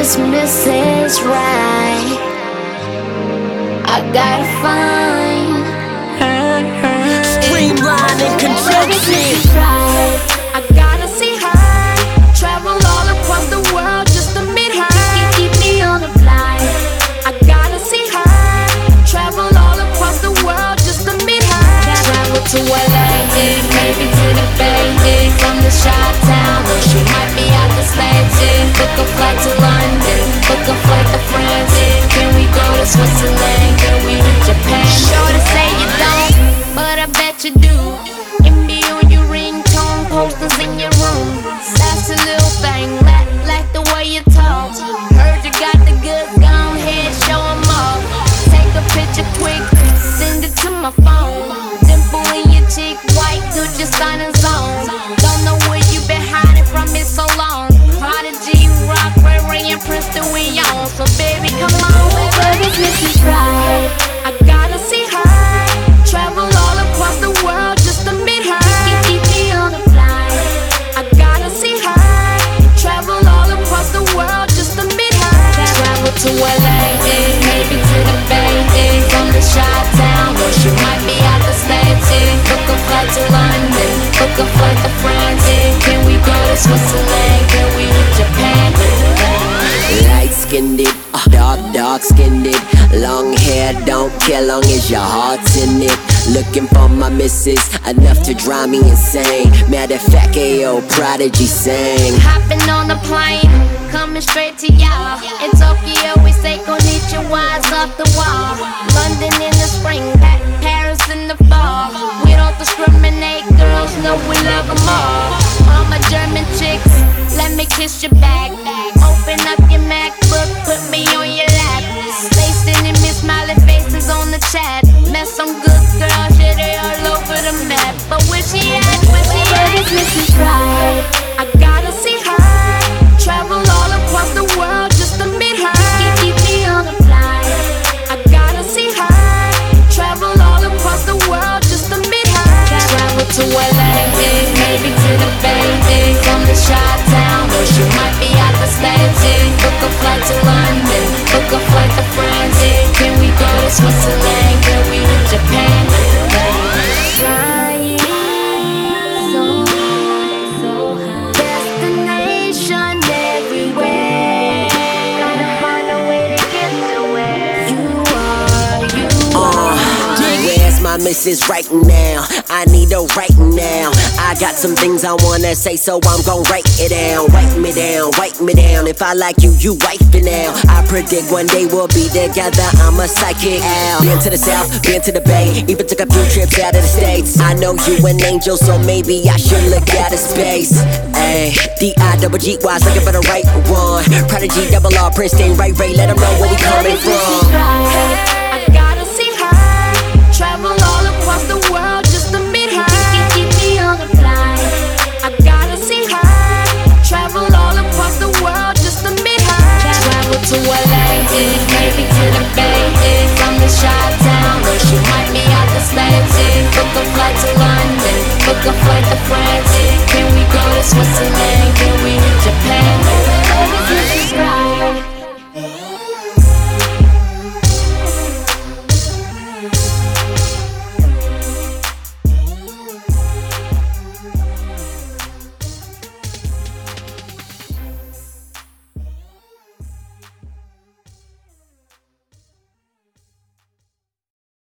this Mrs. Right. I gotta find her. Streamline and conjunction. Right. I gotta see her. Travel all across the world just to meet her. Keep me on the flight. I gotta see her. Travel all across the world just to meet her. Travel to LA, maybe to the Bay, from the Chi-Town, or she might be out the States. Book a flight to London, book a flight to France. Can we go to Switzerland? Can we to Japan? Sure to say you don't, but I bet you do. It be on your ringtone, posters in your room. That's a little thing, like the way you talk. Heard you got the goods, go ahead, show 'em off. Take a picture quick, send it to my phone. Dimple in your cheek, white, good, just on his own. Don't know where you been hiding from me so long. Prodigy, Rock, Ray Ray, and Princeton, we on. So baby, come on, baby, this is right. I gotta see her. Travel all across the world just to meet her. Keep me on the flight. I gotta see her. Travel all across the world just to meet her. Travel to LA, maybe to the Bay, from the Chi-Town, or she might be out the States. Book a flight to London, book a flight to France. Can we go to Switzerland? Can we to Japan? Light-skinned it, dark-skinned it. Long hair don't care long as your heart's in it. Looking for my missus, enough to drive me insane. Matter of fact, AO Prodigy sang. Hopping on the plane, coming straight to y'all. In Tokyo, we say konnichiwa's off the wall. London in the spring, Paris in the fall. We don't discriminate, girls know we love them all. All my German chicks, let me kiss your back. Open up your MacBook, put me on your lap. Lacing and Miss Smiley faces on the chat. Met some good girls, yeah, they all over the map. But where she at? Where she at? This is right. I gotta see her. Travel all across the world just to meet her. Keep me on the flight. I gotta see her. Travel all across the world just to meet her. Travel to LA, maybe to the Bay, from the Chi-Town, or she might be out the States. Book a flight to London, book a flight to France. Can we go to Switzerland? Can we to Japan? Flying so high, destination everywhere. Gotta find a way to get to where you are. Where's my missus right now? I need her right now. I got some things I wanna say, so I'm gon' write it down. Write me down, write me down. If I like you, you wife it now. I predict one day we'll be together, I'm a psychic owl. Been to the south, been to the Bay, even took a few trips out of the States. I know you an angel, so maybe I should look out of space. Ayy, D-I-double-G-Y's looking for the right one. Prodigy, double R, Princeton, Ray Ray, let them know where we coming from.